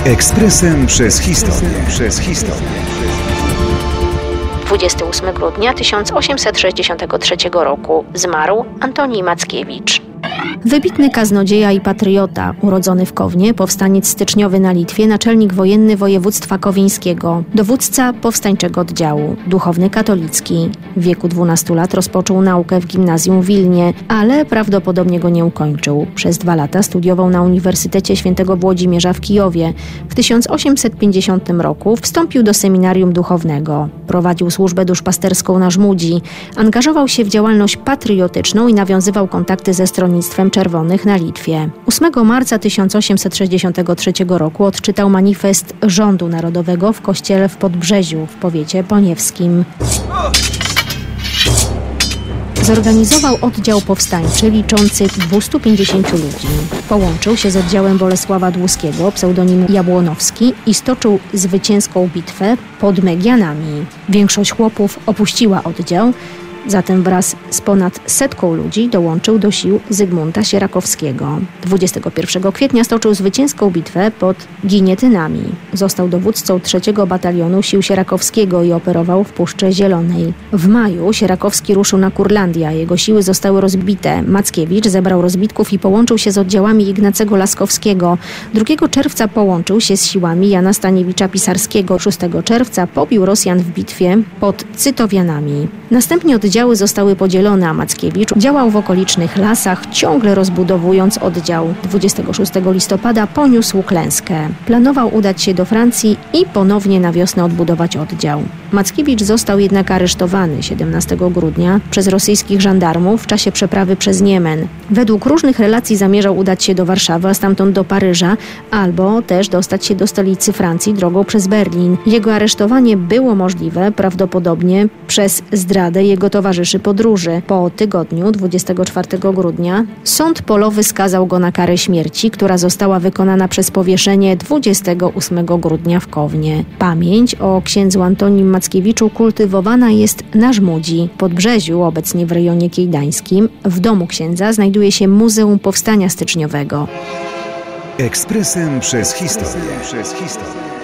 Ekspresem przez historię. 28 grudnia 1863 roku zmarł Antoni Mackiewicz. Wybitny kaznodzieja i patriota, urodzony w Kownie, powstaniec styczniowy na Litwie, naczelnik wojenny województwa kowińskiego, dowódca powstańczego oddziału, duchowny katolicki. W wieku 12 lat rozpoczął naukę w gimnazjum w Wilnie, ale prawdopodobnie go nie ukończył. Przez 2 lata studiował na Uniwersytecie Świętego Włodzimierza w Kijowie. W 1850 roku wstąpił do seminarium duchownego. Prowadził służbę duszpasterską na Żmudzi. Angażował się w działalność patriotyczną i nawiązywał kontakty ze Stronnictwem Czerwonych na Litwie. 8 marca 1863 roku odczytał manifest Rządu Narodowego w kościele w Podbrzeziu w powiecie poniewskim. Zorganizował oddział powstańczy liczący 250 ludzi. Połączył się z oddziałem Bolesława Dłuskiego, pseudonim Jabłonowski, i stoczył zwycięską bitwę pod Megianami. Większość chłopów opuściła oddział, zatem wraz z ponad 100 ludzi dołączył do sił Zygmunta Sierakowskiego. 21 kwietnia stoczył zwycięską bitwę pod Ginietynami. Został dowódcą 3 Batalionu Sił Sierakowskiego i operował w Puszczy Zielonej. W maju Sierakowski ruszył na Kurlandię, a jego siły zostały rozbite. Mackiewicz zebrał rozbitków i połączył się z oddziałami Ignacego Laskowskiego. 2 czerwca połączył się z siłami Jana Staniewicza Pisarskiego. 6 czerwca pobił Rosjan w bitwie pod Cytowianami. Następnie oddziały zostały podzielone, a Mackiewicz działał w okolicznych lasach, ciągle rozbudowując oddział. 26 listopada poniósł klęskę. Planował udać się do Francji i ponownie na wiosnę odbudować oddział. Mackiewicz został jednak aresztowany 17 grudnia przez rosyjskich żandarmów w czasie przeprawy przez Niemen. Według różnych relacji zamierzał udać się do Warszawy, a stamtąd do Paryża, albo też dostać się do stolicy Francji drogą przez Berlin. Jego aresztowanie było możliwe prawdopodobnie przez zdradę jego towarzyszy podróży. Po tygodniu, 24 grudnia, sąd polowy skazał go na karę śmierci, która została wykonana przez powieszenie 28 grudnia w Kownie. Pamięć o księdzu Antonim Mackiewiczu kultywowana jest na Żmudzi. W Podbrzeziu, obecnie w rejonie kiejdańskim, w domu księdza znajduje się Muzeum Powstania Styczniowego. Ekspresem przez historię.